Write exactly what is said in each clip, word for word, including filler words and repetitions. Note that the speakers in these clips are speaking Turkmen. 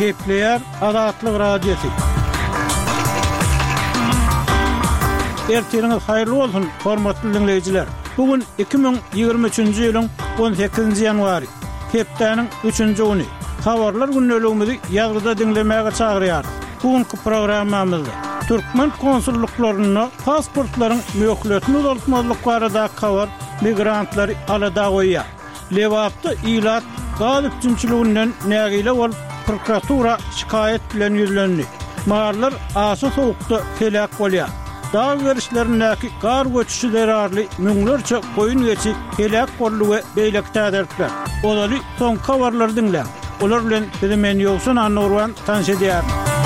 Kepler Adatlyk Radiosu. Erteniňiz haýyrly bolsun, hormatly dinleýijiler. Bugün iki bin ýygrimi üçinji ýylyň on sekizinji ýanwary. Hepdeniň üçinji güni. Habarlar günneligimizi ýazgyda dinlemäge çagyrýar. Bugünkü programmamyzda Türkmen konsulluklarına pasportlaryň möhletini uzatmalyk barada habar migrantlary alada goýýar. Lewapda ilat gaz üçinçiliginden nägile bolup prokuratura şikayet bilen ýüzlendi. Maýarlar asy sowukda felak bolýar. Dağ görüşlerindeki gar göçüşü derarlı müňlerçe koyun geçi felak boldy we beýlekde äderler. Olary son habarlar dinlen. Olar bilen bizimen ýoksun annorwan tanış edýär.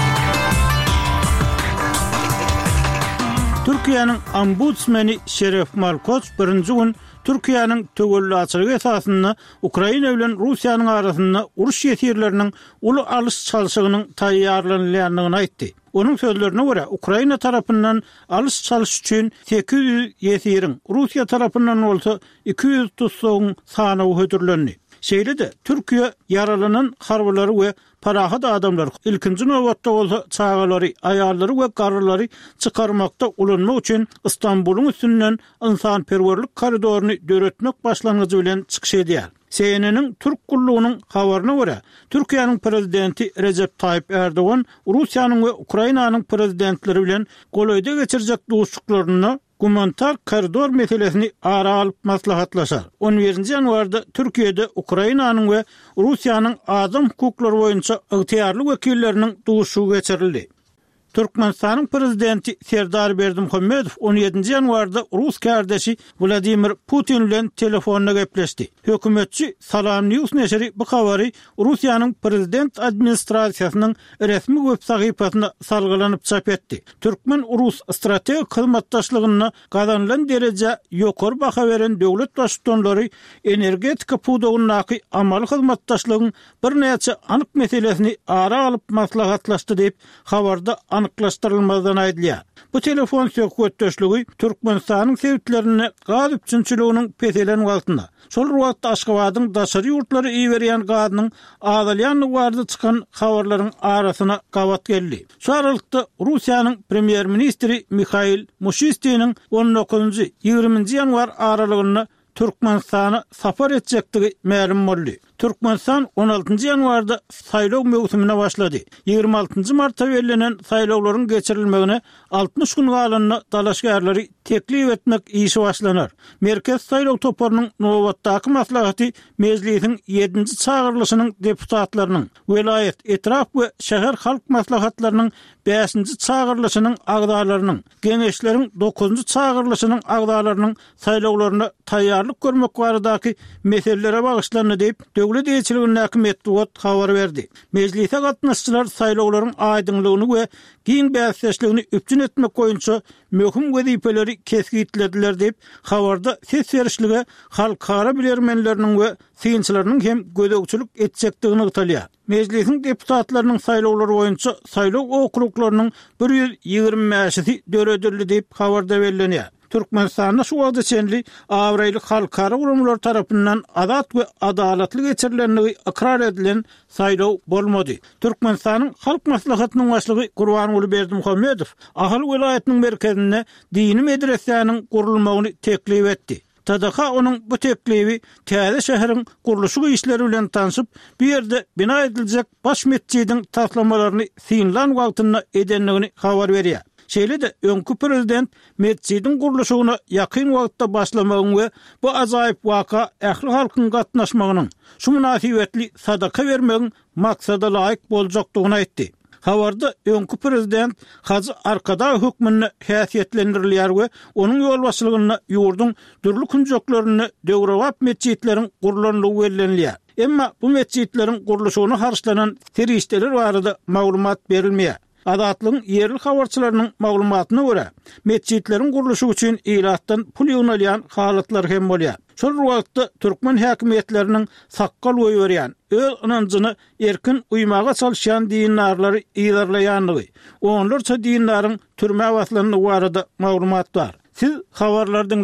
Türkiýanyň ombudsmani Şeref Malkoç birinji gün Türkiýanyň tögellü açylygy esasyny Ukraina bilen Russiýanyň arasynda uruş ýetirleriniň uly alys çalyşygynyň taýýarlanýanlygyny aýtdy. Onun sözlerine göre Ukraina tarafından alış çalış üçün sekiz yüz yetirin, Rusya tarafından olsa iki yüz tutsuğun sanağı hödürlendi. Şeyle de Türkiye yaralanan harbaları ve parahat adamlar ilkinci nöbetde olsa çağaları, ayarları ve kararları çıkarmakta ulanmak için İstanbul'un üstünden insanperverlik koridorunu döretmek başlangıcı bilen çıkış edýär. C N N'nin Türk kulluğunun habarına göre Türkiye'nin prezidenti Recep Tayyip Erdoğan, Rusya'nın ve Ukrayna'nın prezidentleri bilen golayda geçirecek dostluklarını humanitar koridor meselesini ara alıp maslahatlaşar. on birinji ýanwarda Türkiye'de Ukrayna'nın ve Rusya'nın adam hukukları boyunca ıhtiyarlı vekillerinin duşu geçirildi. Türkmenistan'ın prezidenti Serdar Berdimuhammedow on ýedinji ýanwarda Rus kardeşi Vladimir Putin bilen telefonda gepleşdi. Hökümetçi Salam News neşri bu habary Russiýanyň prezident administrasiýasynyň resmi web sahypasynda salgylanyp çap etdi. Türkmen-Rus strategik hyzmatdaşlygyna gazanlan derece ýokary baha beren döwlet başçylary energetika pudugynaky amal hyzmatdaşlygyň bir näçe anyk meselesini ara alyp maslahatlaşdy diýip habarda anyklaşdyrylmadan aýdylýar. Bu telefon söhbetdeşligi Türkmenistanyň sebitlerini gaz üçinçiliginiň peselen wagtynda. Şol wagtda Aşgabatyň daşary ýurtlary iýerýän gazynyň azalýanlygy barada çykan habarlaryň arasyna gawat geldi. Şu aralykda Russiýanyň premier ministri Mikhail Mushistiniň on dokuzunji ýygrimiňji ýanwar aralygyny Türkmenistana sapar etjektigi ma'lum boldy. Türkmenistan on altıncı ýanwarda saýlaw mewsümine başlady. ýygrimi altynjy martda belirlenen saýlawlaryň geçirilmegine altmış gün galanyny dalaşgarlary teklip etmek işi başlanar. Merkez saýlaw toparynyň nowatdaky maslahaty mejlisiň ýedinji çağırylışynyň deputatlarynyň, welayet, etraf we şäher halk maslahatlarynyň beşinji çağırylışynyň agdalarynyň, geňeşleriň dokuzunji çağırylışynyň agdalarynyň saýlawlaryna taýýarlyk görmek baradaky meselelere bagışlanyny diýip döwlet ýetirliginiň häkimet habar berdi. Mejlise gatnaşçylar saýlawlaryň aýdynlygyny we giň bäsleşligini üpçün etmek boýunça möhüm wezipeleri kesgitlediler diýip habarda ses berişlige halkara bilermenleriniň we synçylarynyň hem gödökçülük etjekdigini ýytalýar. Mejlisiň deputatlarynyň saýlawlary boýunça saýlaw okruklarynyň bir yüz ýygrimi mäşisi döredildi diýip habarda belirlenýär. Türkmenistan'da şu wagtda çenli awraýly halkara gurumlar tarapyndan adat we adalatly geçirilenligi ikrar edilen saýlaw bolmady. Türkmenistanyň halk maslahatynyň başlygy Gurbanuly Berdimuhammedow ahal welaýatynyň merkezine dini medresäniň gurulmagyny teklip etdi. T D H onuň bu teklibi täze şäheriň guruluşy işleri bilen tanışyp, bir ýerde bina ediljek baş mescidiň taslamalaryny Finland wagtynda edenligini habar berýär. Şeýle de öňkü prezident mescidiň guruluşyna ýakyn wagtda başlamagyny we bu ajaýyp waka ähli halkyň gatnaşmagynyň, şu münasibetli sadaka bermegiň maksada laýyk boljakdygyny aýtdy. Habarda öňkü prezident Hacı Arkada hökmüne häsiýetlendirilýär we onuň ýolbaşçylygyna ýurdun dürli künjoklaryny döwrewap mescitleriň gurulanlygy bellenilýär. Emma bu mescitleriň guruluşyna harçlanan terişdeler barada maglumat berilmeýär. Adatlyň ýerli habarçylarynyň maglumatyna görä, mescitleriň guruluşy üçin ilatdan pul ýönelýän halatlar hem bolýar. Şol wagtda türkmen häkimetleriniň sakkal goýberýän, öz ynanjyny erkin uymaga çalyşan dinarlary ýerleýänligi, onlarça dinlaryň türme waslanyny barada maglumat bar. Siz habarlardan